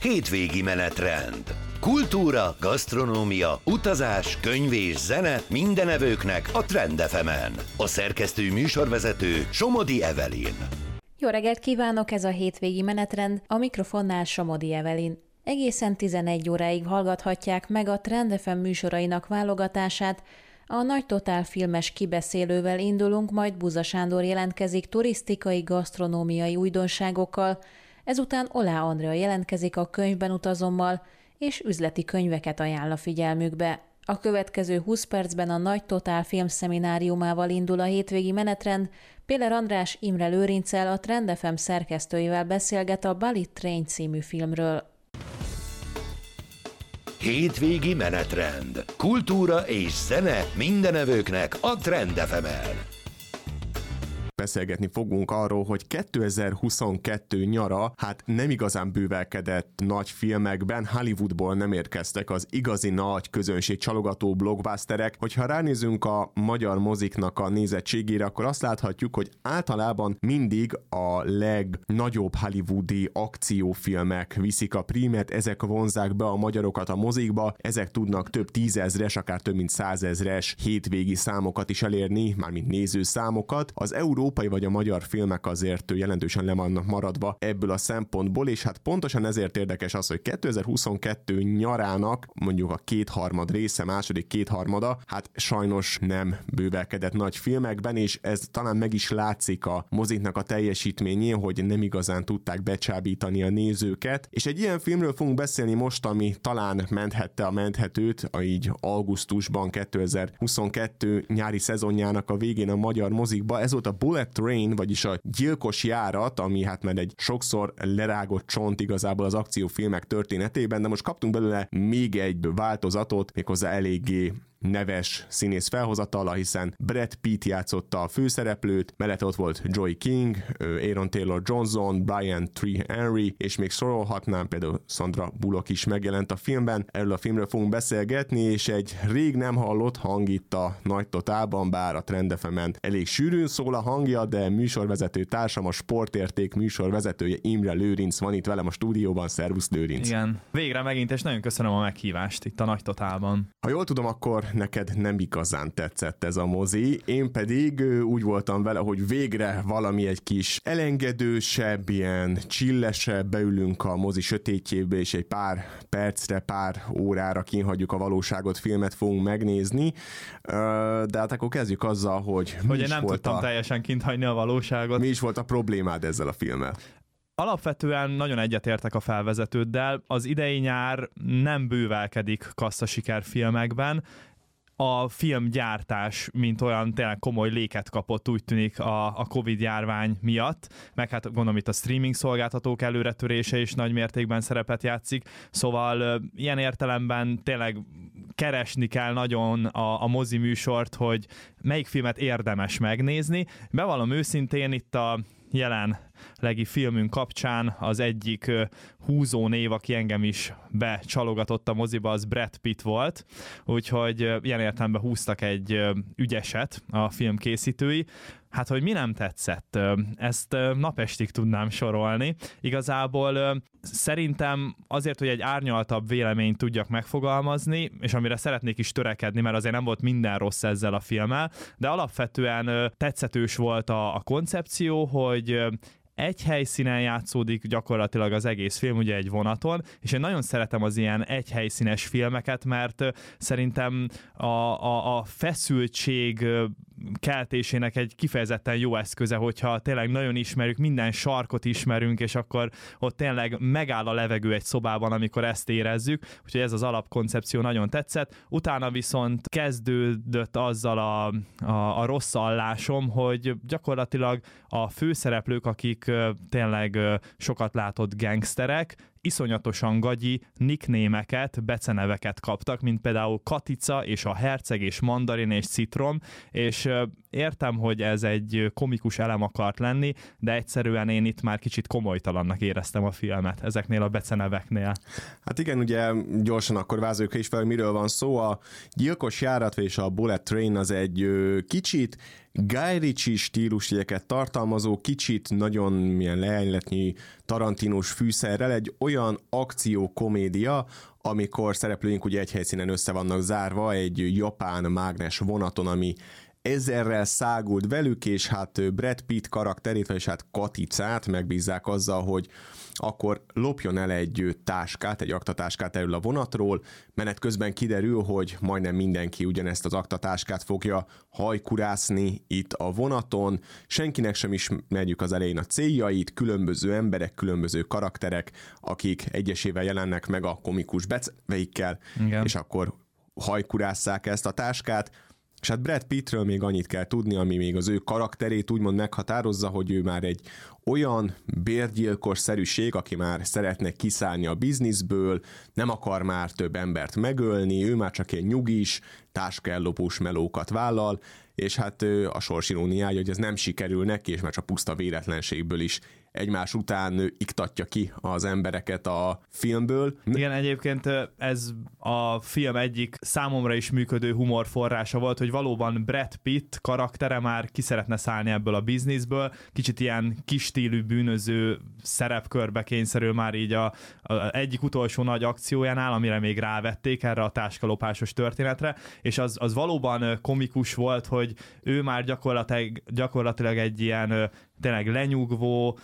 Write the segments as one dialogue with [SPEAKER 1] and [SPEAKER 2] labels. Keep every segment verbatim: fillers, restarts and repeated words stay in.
[SPEAKER 1] Hétvégi menetrend. Kultúra, gasztronómia, utazás, könyv és zene minden evőknek a Trend ef emen. A szerkesztő műsorvezető Somodi Evelyn.
[SPEAKER 2] Jó reggelt kívánok, ez a hétvégi menetrend, a mikrofonnál Somodi Evelyn. Egészen tizenegy óráig hallgathatják meg a Trend ef em műsorainak válogatását. A Nagy Totál filmes kibeszélővel indulunk, majd Buza Sándor jelentkezik turisztikai, gasztronómiai újdonságokkal, ezután Olá Andrea jelentkezik a Könyvben utazommal, és üzleti könyveket ajánl a figyelmükbe. A következő húsz percben a Nagy Totál filmszemináriumával indul a hétvégi menetrend. Péler András Imre Lőrinccel, a Trend ef em szerkesztőjével beszélget a Bullet Train című filmről.
[SPEAKER 1] Hétvégi menetrend. Kultúra és zene minden evőknek a Trend ef emen.
[SPEAKER 3] Beszélgetni fogunk arról, hogy kétezer-huszonkettő nyara hát nem igazán bővelkedett nagy filmekben, Hollywoodból nem érkeztek az igazi nagy közönség csalogató blockbusterek. Hogyha ránézünk a magyar moziknak a nézettségére, akkor azt láthatjuk, hogy általában mindig a legnagyobb hollywoodi akciófilmek viszik a prímet, ezek vonzák be a magyarokat a mozikba, ezek tudnak több tízezres, akár több mint százezres hétvégi számokat is elérni, mármint nézőszámokat. Az európai vagy a magyar filmek azért jelentősen le vannak maradva ebből a szempontból, és hát pontosan ezért érdekes az, hogy kétezer-huszonkettő nyarának mondjuk a kétharmad része, második kétharmada, hát sajnos nem bővelkedett nagy filmekben, és ez talán meg is látszik a moziknak a teljesítményén, hogy nem igazán tudták becsábítani a nézőket, és egy ilyen filmről fogunk beszélni most, ami talán menthette a menthetőt, a így augusztusban kétezer-huszonkettő nyári szezonjának a végén a magyar mozikba. Ez volt a Bullet Train, vagyis a gyilkos járat, ami hát már egy sokszor lerágott csont igazából az akciófilmek történetében, de most kaptunk belőle még egy változatot, méghozzá eléggé neves színész felhozatala, hiszen Brad Pitt játszotta a főszereplőt, mellette ott volt Joey King, Aaron Taylor Johnson, Brian Tyree Henry, és még sorolhatnám, például Sandra Bullock is megjelent a filmben. Erről a filmről fogunk beszélgetni, és egy rég nem hallott hang itt a Nagy Totálban, bár a Trend ef emen elég sűrűn szól a hangja, de műsorvezető társam, a Sportérték műsorvezetője Imre Lőrinc van itt velem a stúdióban. Szervusz, Lőrinc!
[SPEAKER 4] Igen, végre megint, és nagyon köszönöm a meghívást itt a Nagy Totálban.
[SPEAKER 3] Ha jól tudom, akkor neked nem igazán tetszett ez a mozi, én pedig úgy voltam vele, hogy végre valami egy kis elengedősebb, ilyen csillesebb, beülünk a mozi sötétjébe, és egy pár percre, pár órára kínhagyjuk a valóságot, filmet fogunk megnézni, de hát akkor kezdjük azzal, hogy mi
[SPEAKER 4] hogy
[SPEAKER 3] is
[SPEAKER 4] én nem
[SPEAKER 3] volt
[SPEAKER 4] tudtam
[SPEAKER 3] a...
[SPEAKER 4] teljesen kinthagyni a valóságot.
[SPEAKER 3] Mi is volt a problémád ezzel a filmmel?
[SPEAKER 4] Alapvetően nagyon egyetértek a felvezetőddel, az idei nyár nem bővelkedik kasszasiker filmekben, a filmgyártás, mint olyan tényleg komoly léket kapott, úgy tűnik a, a Covid-járvány miatt, meg hát gondolom itt a streaming szolgáltatók előretörése is nagy mértékben szerepet játszik, szóval ilyen értelemben tényleg keresni kell nagyon a, a mozi műsort, hogy melyik filmet érdemes megnézni. Bevallom őszintén, itt a jelenlegi filmünk kapcsán az egyik húzó név, aki engem is becsalogatott a moziba, az Brad Pitt volt, úgyhogy ilyen értelemben húztak egy ügyeset a film készítői. Hát, hogy mi nem tetszett, ezt napestig tudnám sorolni. Igazából szerintem azért, hogy egy árnyaltabb véleményt tudjak megfogalmazni, és amire szeretnék is törekedni, mert azért nem volt minden rossz ezzel a filmmel, de alapvetően tetszetős volt a, a koncepció, hogy egy helyszínen játszódik gyakorlatilag az egész film, ugye egy vonaton, és én nagyon szeretem az ilyen egyhelyszínes filmeket, mert szerintem a, a, a feszültség keltésének egy kifejezetten jó eszköze, hogyha tényleg nagyon ismerjük, minden sarkot ismerünk, és akkor ott tényleg megáll a levegő egy szobában, amikor ezt érezzük, úgyhogy ez az alapkoncepció nagyon tetszett. Utána viszont kezdődött azzal a, a, a rossz allásom, hogy gyakorlatilag a főszereplők, akik tényleg sokat látott gangsterek, iszonyatosan gagyi nicknémeket, beceneveket kaptak, mint például Katica és a Herceg és Mandarin és Citrom, és értem, hogy ez egy komikus elem akart lenni, de egyszerűen én itt már kicsit komolytalannak éreztem a filmet ezeknél a beceneveknél.
[SPEAKER 3] Hát igen, ugye gyorsan akkor vázoljuk is fel, hogy miről van szó. A gyilkos járat és a Bullet Train az egy kicsit Guy Ritchie stílusjegyeket tartalmazó, kicsit nagyon milyen leányletnyi tarantinos fűszerrel egy olyan akciókomédia, amikor szereplőink ugye egy helyszínen össze vannak zárva egy japán mágnes vonaton, ami ezerrel száguld velük, és hát Brad Pitt karakterét, vagyis hát Katicát megbízzák azzal, hogy akkor lopjon el egy táskát, egy aktatáskát elől a vonatról. Menet közben kiderül, hogy majdnem mindenki ugyanezt az aktatáskát fogja hajkurászni itt a vonaton. Senkinek sem ismerjük az elején a céljait, különböző emberek, különböző karakterek, akik egyesével jelennek meg a komikus becveikkel, és akkor hajkurásszák ezt a táskát. És hát Brad Pittről még annyit kell tudni, ami még az ő karakterét úgymond meghatározza, hogy ő már egy olyan bérgyilkos szerűség, aki már szeretne kiszállni a bizniszből, nem akar már több embert megölni, ő már csak egy nyugis, táskaellopós melókat vállal, és hát a sors iróniája, hogy ez nem sikerül neki, és már csak puszta véletlenségből is egymás után iktatja ki az embereket a filmből.
[SPEAKER 4] Igen, egyébként ez a film egyik számomra is működő humorforrása volt, hogy valóban Brad Pitt karaktere már ki szeretne szállni ebből a bizniszből, kicsit ilyen kisstílű bűnöző szerepkörbe kényszerül már így a, a egyik utolsó nagy akciójánál, amire még rávették erre a táskalopásos történetre, és az, az valóban komikus volt, hogy ő már gyakorlatilag, gyakorlatilag egy ilyen tényleg lenyugvó,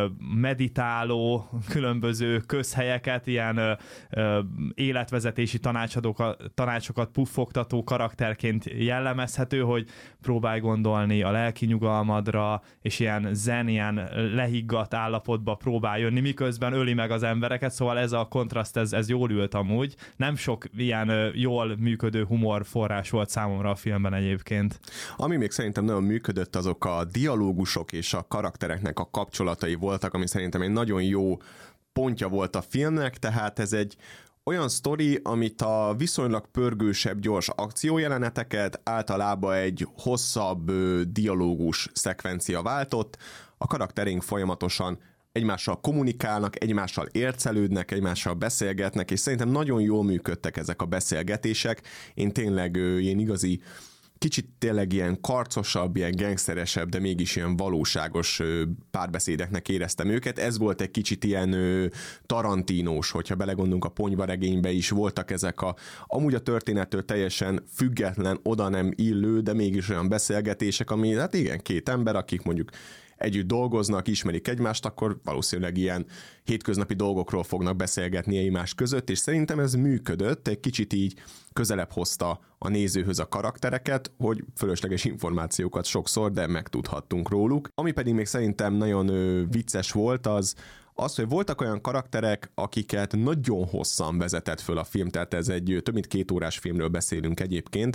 [SPEAKER 4] meditáló, különböző közhelyeket, ilyen életvezetési tanácsadókat, tanácsokat puffogtató karakterként jellemezhető, hogy próbálj gondolni a lelki nyugalmadra, és ilyen zen, ilyen lehiggadt állapotba próbál jönni, miközben öli meg az embereket, szóval ez a kontraszt, ez, ez jól ült amúgy. Nem sok ilyen jól működő humor forrás volt számomra a filmben egyébként.
[SPEAKER 3] Ami még szerintem nagyon működött, azok a dialógusok és a karaktereknek a kapcsolatai voltak, ami szerintem egy nagyon jó pontja volt a filmnek, tehát ez egy olyan sztori, amit a viszonylag pörgősebb, gyors akciójeleneteket általában egy hosszabb dialógus szekvencia váltott. A karakterink folyamatosan egymással kommunikálnak, egymással ércelődnek, egymással beszélgetnek, és szerintem nagyon jól működtek ezek a beszélgetések. Én tényleg ilyen igazi, kicsit tényleg ilyen karcosabb, ilyen gangsteresebb, de mégis ilyen valóságos párbeszédeknek éreztem őket. Ez volt egy kicsit ilyen tarantinós, hogyha belegondolunk a Ponyvaregénybe is voltak ezek a amúgy a történettől teljesen független, oda nem illő, de mégis olyan beszélgetések, ami hát igen, két ember, akik mondjuk együtt dolgoznak, ismerik egymást, akkor valószínűleg ilyen hétköznapi dolgokról fognak beszélgetni egymás között, és szerintem ez működött, egy kicsit így közelebb hozta a nézőhöz a karaktereket, hogy fölösleges információkat sokszor, de megtudhattunk róluk. Ami pedig még szerintem nagyon ö, vicces volt, az az, hogy voltak olyan karakterek, akiket nagyon hosszan vezetett föl a film, tehát ez egy több mint két órás filmről beszélünk egyébként,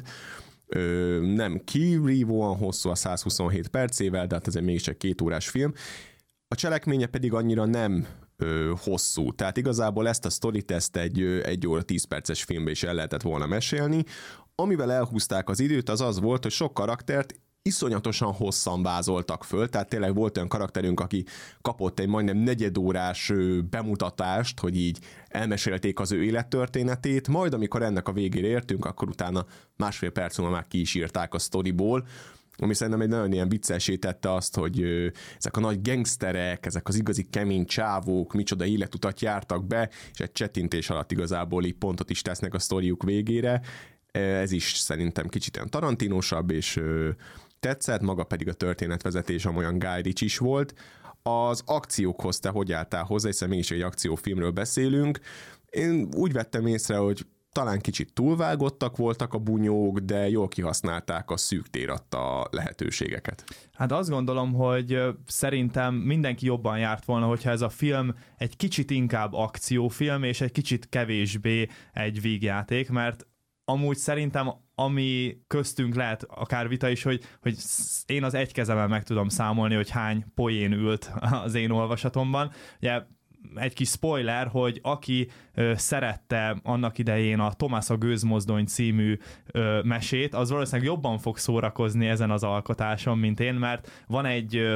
[SPEAKER 3] Ö, nem kirívóan hosszú a száz huszonhét percével, de hát ez egy mégiscsak két órás film. A cselekménye pedig annyira nem ö, hosszú, tehát igazából ezt a sztorit ezt egy, egy óra tíz perces filmbe is el lehetett volna mesélni. Amivel elhúzták az időt, az az volt, hogy sok karaktert iszonyatosan hosszan vázoltak föl, tehát tényleg volt olyan karakterünk, aki kapott egy majdnem negyedórás bemutatást, hogy így elmesélték az ő élettörténetét, majd amikor ennek a végére értünk, akkor utána másfél perc múlva már ki is írták a sztoriból, ami szerintem egy nagyon ilyen viccesé tette azt, hogy ö, ezek a nagy gangsterek, ezek az igazi kemény csávók, micsoda életutat jártak be, és egy csettintés alatt igazából így pontot is tesznek a sztoriuk végére. Ez is szerintem kicsit olyan tarantinósabb, és ö, tetszett, maga pedig a történetvezetés amolyan Guy Ritchie is volt. Az akciókhoz te hogy álltál hozzá, hiszen mégis egy akciófilmről beszélünk. Én úgy vettem észre, hogy talán kicsit túlvágottak voltak a bunyók, de jól kihasználták a szűk tér adta lehetőségeket.
[SPEAKER 4] Hát azt gondolom, hogy szerintem mindenki jobban járt volna, hogyha ez a film egy kicsit inkább akciófilm, és egy kicsit kevésbé egy vígjáték, mert amúgy szerintem ami köztünk lehet akár vita is, hogy, hogy én az egy kezemmel meg tudom számolni, hogy hány poén ült az én olvasatomban. Ugye egy kis spoiler, hogy aki ö, szerette annak idején a Tomás a gőzmozdony című ö, mesét, az valószínűleg jobban fog szórakozni ezen az alkotáson, mint én, mert van egy ö,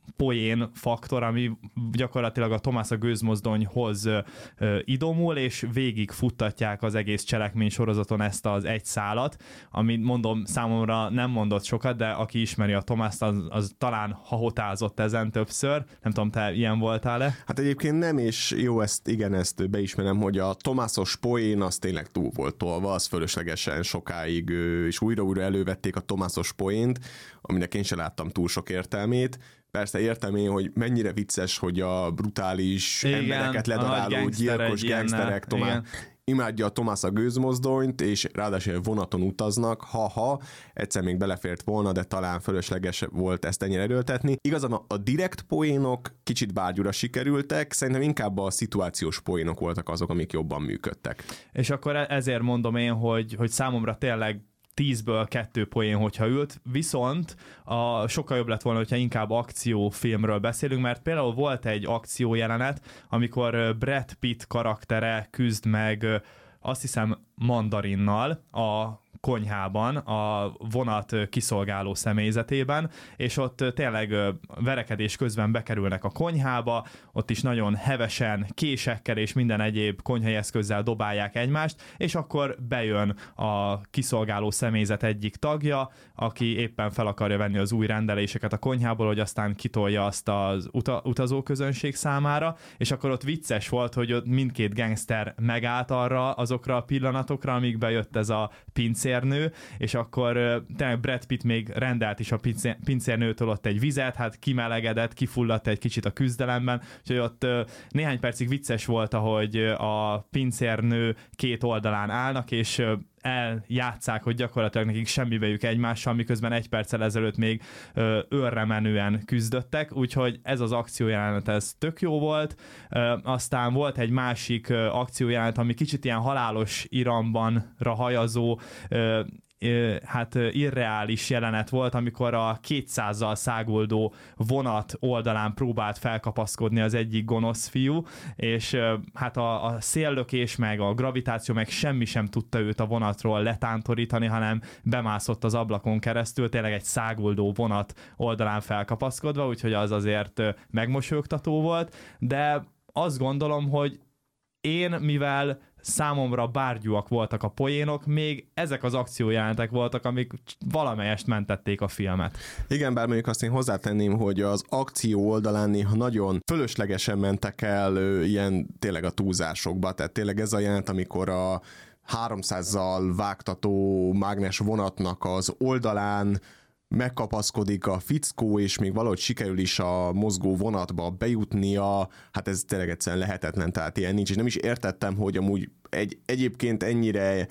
[SPEAKER 4] poén faktor, ami gyakorlatilag a Tomás a gőzmozdonyhoz ö, ö, idomul, és végig futtatják az egész cselekmény sorozaton ezt az egy szálat, ami mondom, számomra nem mondott sokat, de aki ismeri a Tomást, az, az talán hahotázott ezen többször. Nem tudom, te ilyen voltál-e?
[SPEAKER 3] Hát egyébként nem, és jó, ezt igen, ezt beismerem, hogy a Tomászos poén az tényleg túl volt tolva, az fölöslegesen sokáig, és újra-újra elővették a Tomászos poént, aminek én sem láttam túl sok értelmét. Persze értem én, hogy mennyire vicces, hogy a brutális igen, embereket ledaráló gyilkos gangsterek Tomá... imádja a Tomás a gőzmozdonyt, és ráadásul vonaton utaznak, ha-ha, egyszer még belefért volna, de talán fölösleges volt ezt ennyire erőltetni. Igazán a, a direkt poénok kicsit bárgyúra sikerültek, szerintem inkább a szituációs poénok voltak azok, amik jobban működtek.
[SPEAKER 4] És akkor ezért mondom én, hogy, hogy számomra tényleg tízből kettő poén, hogyha ült, viszont a, sokkal jobb lett volna, hogyha inkább akciófilmről beszélünk, mert például volt egy akciójelenet, amikor Brad Pitt karaktere küzd meg, azt hiszem, Mandarinnal a konyhában, a vonat kiszolgáló személyzetében, és ott tényleg verekedés közben bekerülnek a konyhába, ott is nagyon hevesen, késekkel és minden egyéb konyhai eszközzel dobálják egymást, és akkor bejön a kiszolgáló személyzet egyik tagja, aki éppen fel akarja venni az új rendeléseket a konyhából, hogy aztán kitolja azt az uta- utazóközönség számára, és akkor ott vicces volt, hogy ott mindkét gangster megállt arra azokra a pillanatokra, amíg bejött ez a pincérnő, és akkor tényleg Brad Pitt még rendelt is a pincérnőtől ott egy vizet, hát kimelegedett, kifulladt egy kicsit a küzdelemben, úgyhogy ott néhány percig vicces volt, ahogy a pincérnő két oldalán állnak, és eljátszák, hogy gyakorlatilag nekik semmibejük egymással, miközben egy perccel ezelőtt még ö, őrre menően küzdöttek, úgyhogy ez az akciójelenet, ez tök jó volt. Ö, aztán volt egy másik ö, akciójelenet, ami kicsit ilyen halálos irambanra hajazó, ö, hát irreális jelenet volt, amikor a kétszázzal száguldó vonat oldalán próbált felkapaszkodni az egyik gonosz fiú, és hát a, a széllökés meg a gravitáció meg semmi sem tudta őt a vonatról letántorítani, hanem bemászott az ablakon keresztül, tényleg egy száguldó vonat oldalán felkapaszkodva, úgyhogy az azért megmosolyogtató volt, de azt gondolom, hogy én, mivel számomra bárgyúak voltak a poénok, még ezek az akciójelentek voltak, amik valamelyest mentették a filmet.
[SPEAKER 3] Igen, bár mondjuk azt én hozzátenném, hogy az akció oldalán néha nagyon fölöslegesen mentek el ö, ilyen tényleg a túlzásokba, tehát tényleg ez a jelent, amikor a háromszázzal vágtató mágnes vonatnak az oldalán megkapaszkodik a fickó, és még valahogy sikerül is a mozgó vonatba bejutnia, hát ez tényleg egyszerűen lehetetlen, tehát ilyen nincs, és nem is értettem, hogy amúgy egy, egyébként ennyire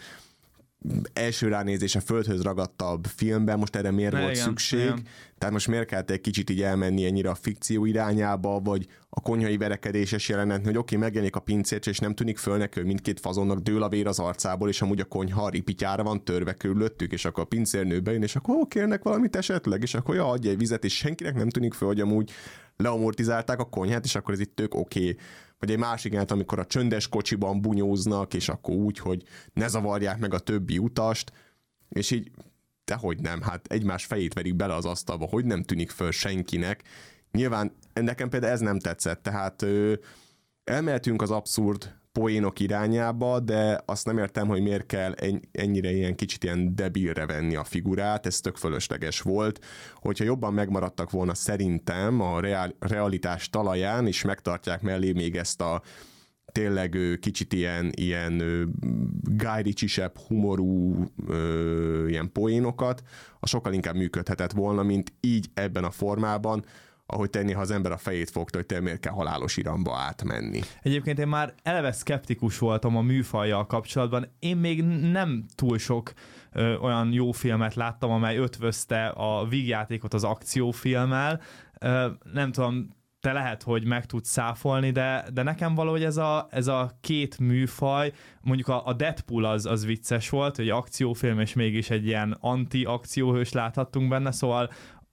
[SPEAKER 3] első ránézése földhöz ragadtabb filmben, most erre miért ne, volt igen, szükség, igen. Tehát most miért kellett egy kicsit így elmenni ennyire a fikció irányába, vagy a konyhai verekedéses jelenet, hogy oké, okay, megjelenik a pincércs, és nem tűnik föl neki, hogy mindkét fazonnak dől a vér az arcából, és amúgy a konyha a ripityára van törve körülöttük, és akkor a pincérnő bejön, és akkor ó, kérnek valamit esetleg, és akkor ja, adja egy vizet, és senkinek nem tűnik föl, hogy amúgy leamortizálták a konyhát, és akkor ez itt tök oké. Okay. Vagy egy másik jelent, amikor a csöndes kocsiban bunyóznak, és akkor úgy, hogy ne zavarják meg a többi utast, és így, dehogy nem, hát egymás fejét verik bele az asztalba, hogy nem tűnik föl senkinek. Nyilván nekem például ez nem tetszett, tehát ö, elmehetünk az abszurd poénok irányába, de azt nem értem, hogy miért kell ennyire ilyen kicsit ilyen debilre venni a figurát, ez tök fölösleges volt. Hogyha jobban megmaradtak volna szerintem a reál, realitás talaján, és megtartják mellé még ezt a tényleg kicsit ilyen, ilyen Guy Ritchie-sebb humorú ö, ilyen poénokat, az sokkal inkább működhetett volna, mint így ebben a formában, ahogy tenni, ha az ember a fejét fogta, hogy te miért kell halálos iramba átmenni.
[SPEAKER 4] Egyébként én már eleve szkeptikus voltam a műfajjal kapcsolatban. Én még nem túl sok ö, olyan jó filmet láttam, amely ötvözte a vígjátékot az akciófilmmel. Ö, nem tudom, te lehet, hogy meg tudsz száfolni, de, de nekem valahogy ez a, ez a két műfaj, mondjuk a, a Deadpool az, az vicces volt, hogy akciófilm, és mégis egy ilyen anti-akcióhős láthattunk benne, szóval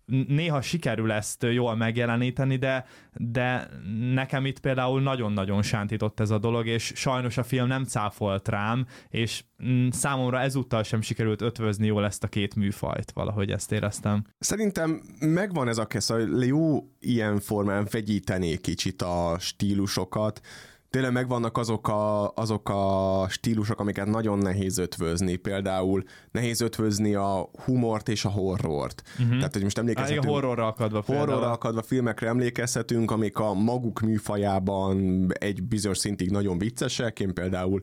[SPEAKER 4] néha sikerül ezt jól megjeleníteni, de, de nekem itt például nagyon-nagyon sántított ez a dolog, és sajnos a film nem cáfolt rám, és számomra ezúttal sem sikerült ötvözni jól ezt a két műfajt, valahogy ezt éreztem.
[SPEAKER 3] Szerintem megvan ez a kesz, hogy jó ilyen formán vegyíteni kicsit a stílusokat. Tényleg megvannak azok a, azok a stílusok, amiket nagyon nehéz ötvözni. Például nehéz ötvözni a humort és a horrort. Uh-huh. Tehát, hogy most emlékezhetünk...
[SPEAKER 4] A horrorra akadva például.
[SPEAKER 3] Horrorra akadva filmekre emlékezhetünk, amik a maguk műfajában egy bizonyos szintig nagyon viccesek. Én például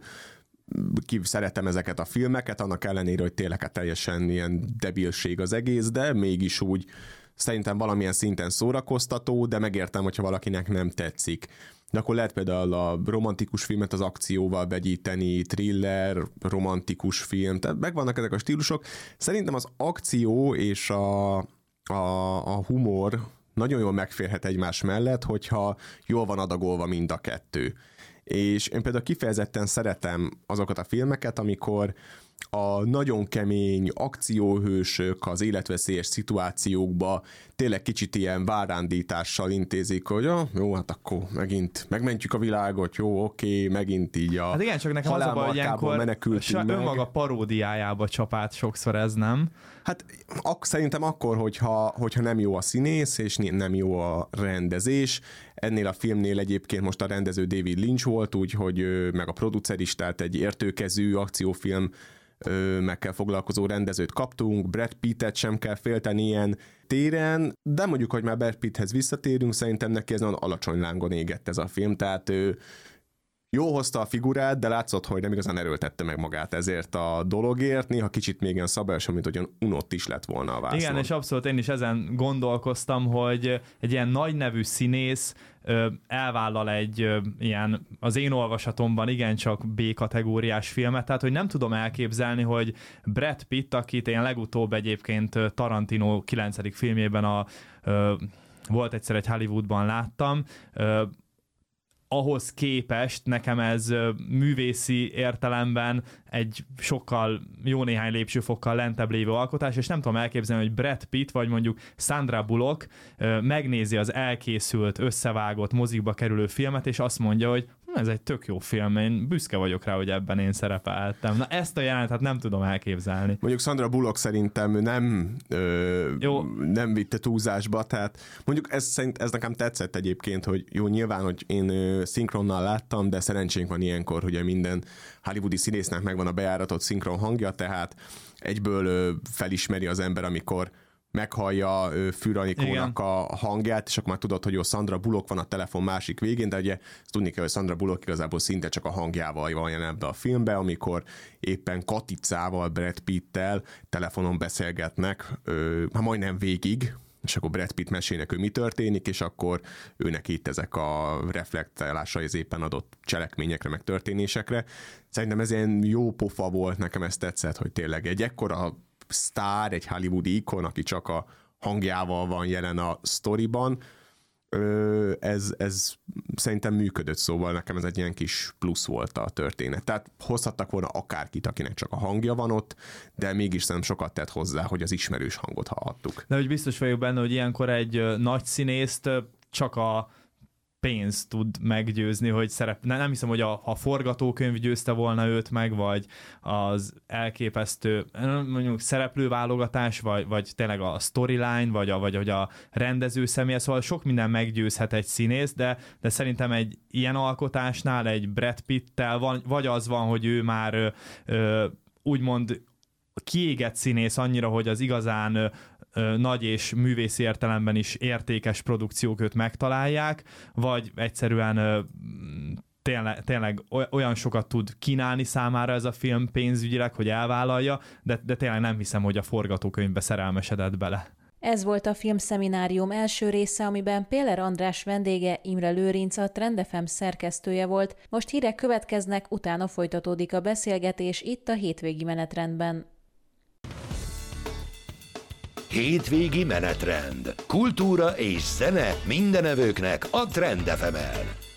[SPEAKER 3] ki szeretem ezeket a filmeket, annak ellenére, hogy tényleg teljesen ilyen debilség az egész, de mégis úgy szerintem valamilyen szinten szórakoztató, de megértem, hogyha valakinek nem tetszik. De akkor lehet például a romantikus filmet az akcióval vegyíteni, thriller, romantikus film, tehát megvannak ezek a stílusok. Szerintem az akció és a, a, a humor nagyon jól megférhet egymás mellett, hogyha jól van adagolva mind a kettő. És én például kifejezetten szeretem azokat a filmeket, amikor a nagyon kemény akcióhősök az életveszélyes szituációkba tényleg kicsit ilyen várándítással intézik, hogy ah, jó, hát akkor megint megmentjük a világot, jó, oké, megint így a
[SPEAKER 4] hát igen, csak nekem az a baj, hogy ilyenkor
[SPEAKER 3] menekültünk meg.
[SPEAKER 4] Önmaga paródiájába csapát sokszor ez, nem?
[SPEAKER 3] Hát ak- szerintem akkor, hogyha, hogyha nem jó a színész, és nem jó a rendezés. Ennél a filmnél egyébként most a rendező David Lynch volt, úgyhogy meg a producer is, tehát egy értőkezű akciófilm mekkel foglalkozó rendezőt kaptunk, Brad Pittet sem kell félteni ilyen téren, de mondjuk, hogy már Brad Pitthez visszatérünk, szerintem neki ez nagyon alacsony lángon égett ez a film, tehát ő jó hozta a figurát, de látszott, hogy nem igazán erőltette meg magát ezért a dologért, néha kicsit még ilyen szabályosan, mint hogyan unott is lett volna a vászon.
[SPEAKER 4] Igen, és abszolút én is ezen gondolkoztam, hogy egy ilyen nagy nevű színész ö, elvállal egy ö, ilyen, az én olvasatomban igencsak B-kategóriás filmet, tehát hogy nem tudom elképzelni, hogy Brad Pitt, akit én legutóbb egyébként Tarantino kilencedik filmjében a, ö, volt egyszer egy Hollywoodban láttam, ö, ahhoz képest nekem ez művészi értelemben egy sokkal jó néhány lépcsőfokkal lentebb lévő alkotás, és nem tudom elképzelni, hogy Brad Pitt vagy mondjuk Sandra Bullock megnézi az elkészült, összevágott, mozikba kerülő filmet, és azt mondja, hogy ez egy tök jó film, én büszke vagyok rá, hogy ebben én szerepeltem. Na ezt a jelenetet nem tudom elképzelni.
[SPEAKER 3] Mondjuk Sandra Bullock szerintem nem, ö, jó. nem vitte túlzásba, tehát mondjuk ez, szerint, ez nekem tetszett egyébként, hogy jó, nyilván, hogy én ö, szinkronnal láttam, de szerencsénk van ilyenkor, hogy minden hollywoodi színésznek megvan a bejáratott szinkron hangja, tehát egyből ö, felismeri az ember, amikor meghallja Fűr Anikónak a hangját, és akkor már tudod, hogy jó, Sandra Bullock van a telefon másik végén, de ugye tudni kell, hogy Sandra Bullock igazából szinte csak a hangjával van jelen ebbe a filmbe, amikor éppen Katicával, Brad Pittel telefonon beszélgetnek, hát majdnem végig, és akkor Brad Pitt mesélnek, hogy mi történik, és akkor őnek itt ezek a reflektálásai az éppen adott cselekményekre, meg történésekre. Szerintem ez ilyen jó pofa volt, nekem ez tetszett, hogy tényleg egy ekkora sztár, egy hollywoodi ikon, aki csak a hangjával van jelen a sztoriban, ez, ez szerintem működött, szóval nekem ez egy ilyen kis plusz volt a történet. Tehát hozhattak volna akárkit, akinek csak a hangja van ott, de mégis szerintem sokat tett hozzá, hogy az ismerős hangot hallhattuk.
[SPEAKER 4] De hogy biztos vagyok benne, hogy ilyenkor egy nagy színészt csak a pénz tud meggyőzni, hogy szerep... Nem hiszem, hogy a, a forgatókönyv győzte volna őt meg, vagy az elképesztő mondjuk szereplőválogatás, vagy, vagy tényleg a storyline, vagy a, vagy, vagy a rendező személye, szóval sok minden meggyőzhet egy színész, de, de szerintem egy ilyen alkotásnál egy Brad Pittel van, vagy az van, hogy ő már ö, ö, úgymond kiégett színész annyira, hogy az igazán ö, ö, nagy és művészi értelemben is értékes produkciók őt megtalálják, vagy egyszerűen ö, tényleg, tényleg olyan sokat tud kínálni számára ez a film pénzügyileg, hogy elvállalja, de, de tényleg nem hiszem, hogy a forgatókönyvbe szerelmesedett bele.
[SPEAKER 2] Ez volt a Filmszeminárium első része, amiben Péler András vendége Imre Lőrinc, a Trend ef em szerkesztője volt. Most hírek következnek, utána folytatódik a beszélgetés itt a hétvégi menetrendben.
[SPEAKER 1] Hétvégi menetrend. Kultúra és zene mindenevőknek a Trend ef emen.